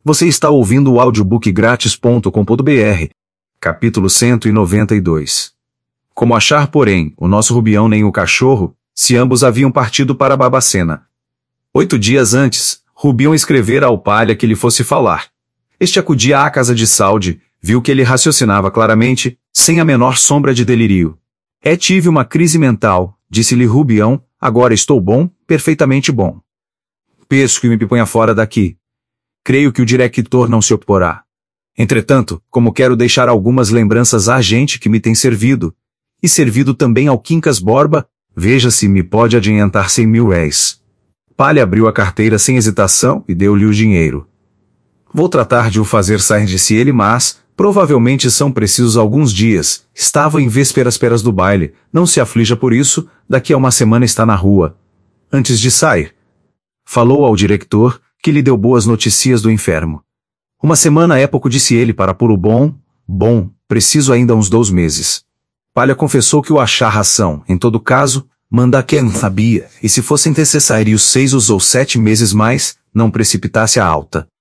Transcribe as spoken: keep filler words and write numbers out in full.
Você está ouvindo o audiobook grátis ponto com ponto br. Capítulo cento e noventa e dois. Como achar, porém, o nosso Rubião nem o cachorro, se ambos haviam partido para Barbacena. Oito dias antes, Rubião escrevera ao Palha que lhe fosse falar. Este acudia à casa de Salde, viu que ele raciocinava claramente, sem a menor sombra de delírio. É, tive uma crise mental, disse-lhe Rubião, agora estou bom, perfeitamente bom. Peço que me ponha fora daqui. Creio que o diretor não se oporá. Entretanto, como quero deixar algumas lembranças à gente que me tem servido, e servido também ao Quincas Borba, veja se me pode adiantar cem mil réis. Palha abriu a carteira sem hesitação e deu-lhe o dinheiro. Vou tratar de o fazer sair, disse ele, mas, provavelmente são precisos alguns dias. Estava em vésperas do baile, não se aflija por isso, daqui a uma semana está na rua. Antes de sair, falou ao diretor, que lhe deu boas notícias do enfermo. Uma semana é pouco, disse ele, para pôr o bom, bom, preciso ainda uns dois meses. Palha confessou que o achar ração, em todo caso, manda quem sabia, e se fossem necessários seis ou sete meses mais, não precipitasse a alta.